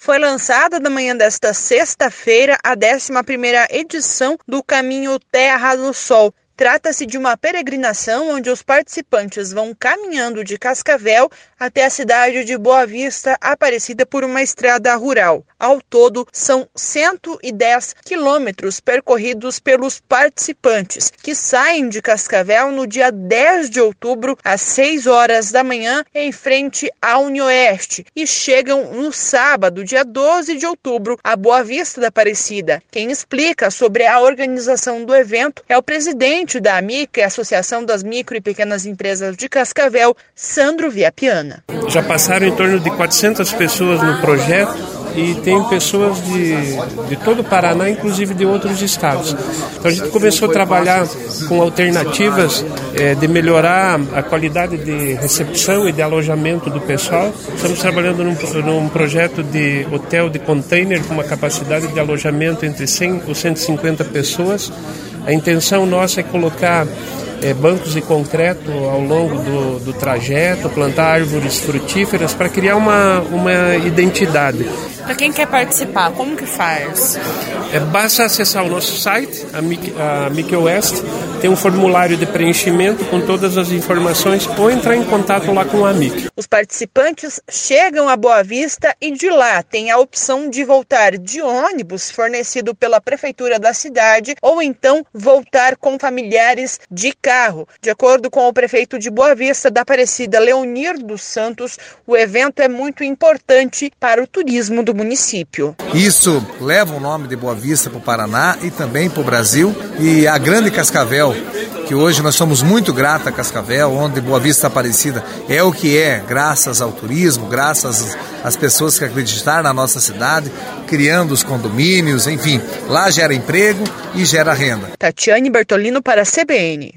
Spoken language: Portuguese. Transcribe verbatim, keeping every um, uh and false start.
Foi lançada na manhã desta sexta-feira a décima primeira edição do Caminho Terra do Sol. Trata-se de uma peregrinação onde os participantes vão caminhando de Cascavel até a cidade de Boa Vista, Aparecida, por uma estrada rural. Ao todo, são cento e dez quilômetros percorridos pelos participantes, que saem de Cascavel no dia dez de outubro, às seis horas da manhã, em frente à Unioeste, e chegam no sábado, dia doze de outubro, a Boa Vista da Aparecida. Quem explica sobre a organização do evento é o presidente da AMIC, Associação das Micro e Pequenas Empresas de Cascavel, Sandro Viapiana. Já passaram em torno de quatrocentas pessoas no projeto e tem pessoas de, de todo o Paraná, inclusive de outros estados. Então a gente começou a trabalhar com alternativas é, de melhorar a qualidade de recepção e de alojamento do pessoal. Estamos trabalhando num, num projeto de hotel de container com uma capacidade de alojamento entre cem ou cento e cinquenta pessoas. A intenção nossa é colocar é, bancos de concreto ao longo do, do trajeto, plantar árvores frutíferas para criar uma, uma identidade. Para quem quer participar, como que faz? É, basta acessar o nosso site, a Mic, a Mic Oeste, tem um formulário de preenchimento com todas as informações ou entrar em contato lá com a Mic. Os participantes chegam a Boa Vista e de lá tem a opção de voltar de ônibus fornecido pela prefeitura da cidade ou então voltar com familiares de carro. De acordo com o prefeito de Boa Vista da Aparecida, Leonir dos Santos, o evento é muito importante para o turismo do município. Isso leva o nome de Boa Vista para o Paraná e também para o Brasil, e a grande Cascavel, que hoje nós somos muito gratos a Cascavel, onde Boa Vista Aparecida é o que é, graças ao turismo, graças às pessoas que acreditaram na nossa cidade, criando os condomínios, enfim, lá gera emprego e gera renda. Tatiane Bertolino para a C B N.